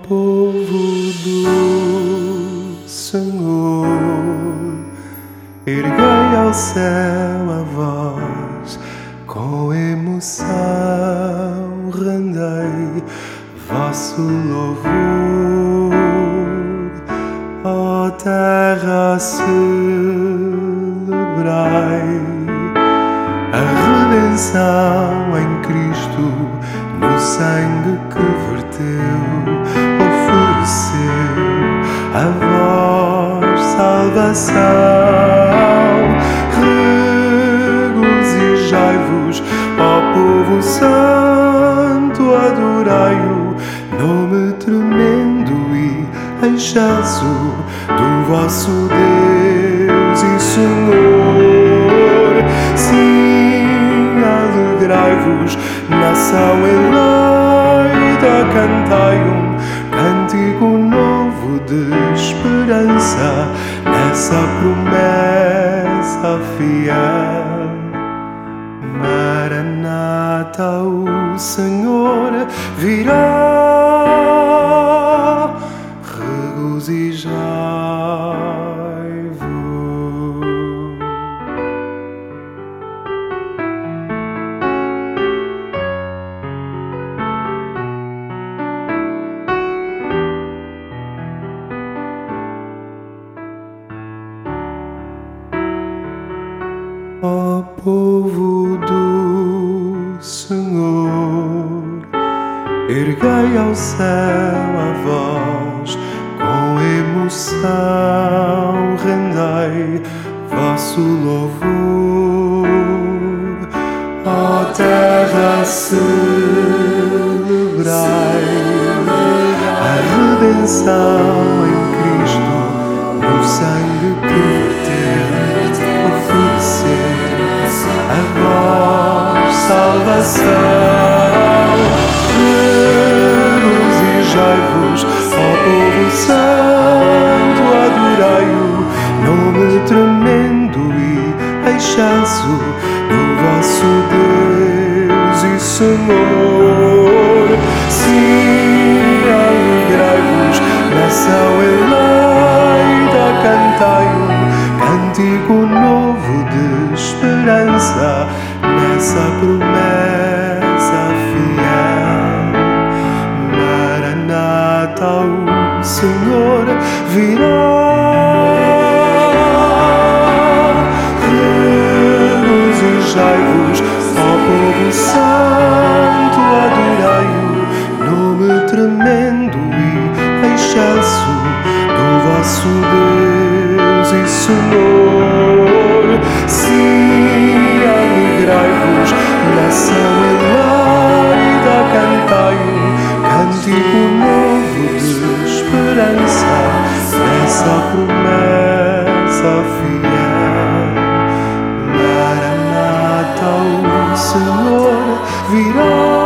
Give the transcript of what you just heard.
povo do Senhor, erguei ao céu a voz, com emoção rendei vosso louvor. Ó terra, celebrai a redenção em Cristo, no sangue que verteu, ofereceu a vós salvação. Regozijai-vos, ó povo santo, adorai-o, nome tremendo e excelso do vosso Deus e Senhor. Sim, alegrai-vos, nação eleita, cantai cântico novo de esperança nessa promessa fiel. Maranata, o Senhor virá, regozijai-vos. Ó povo do Senhor, erguei ao céu a voz, com emoção rendei vosso louvor. Ó terra, celebrai a redenção em Cristo, no sangue que verteu, ofereceu a vós salvação. Regozijai-vos, ó povo santo, adorai-o, nome tremendo e excelso do vosso Deus e Senhor. Sim, alegrai-vos, nação eleita, cantai cântico novo de esperança nessa promessa fiel. Maranata, o Senhor virá, regozijai-vos, ó povo santo, adorai-o, nome tremendo e excelso do vosso Deus e Senhor. Sim, alegrai-vos, nação eleita, cantai cântico novo de esperança nessa promessa fiel. Maranata, o Senhor virá.